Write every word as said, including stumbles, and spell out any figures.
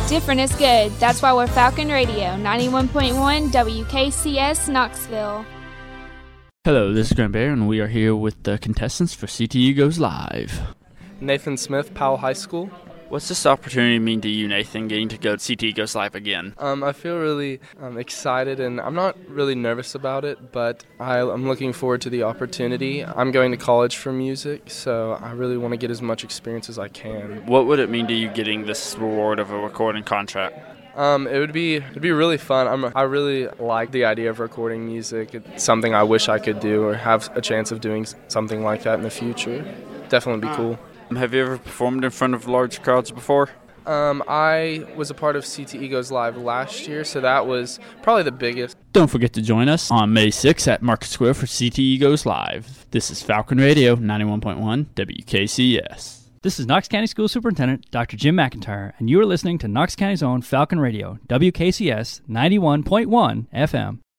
Different is good. That's why we're Falcon Radio, ninety-one point one W K C S Knoxville. Hello, this is Grant Bear, and we are here with the contestants for C T E Goes Live. Nathan Smith, Powell High School. What's this opportunity mean to you, Nathan, getting to go to C T E Goes Live again? Um, I feel really um, excited, and I'm not really nervous about it, but I, I'm looking forward to the opportunity. I'm going to college for music, so I really want to get as much experience as I can. What would it mean to you getting this reward of a recording contract? Um, it would be it'd be really fun. I'm, I really like the idea of recording music. It's something I wish I could do or have a chance of doing something like that in the future. Definitely be cool. Have you ever performed in front of large crowds before? Um, I was a part of C T E Goes Live last year, so that was probably the biggest. Don't forget to join us on May sixth at Market Square for C T E Goes Live. This is Falcon Radio, ninety-one point one W K C S. This is Knox County School Superintendent Doctor Jim McIntyre, and you are listening to Knox County's own Falcon Radio, W K C S ninety-one point one F M.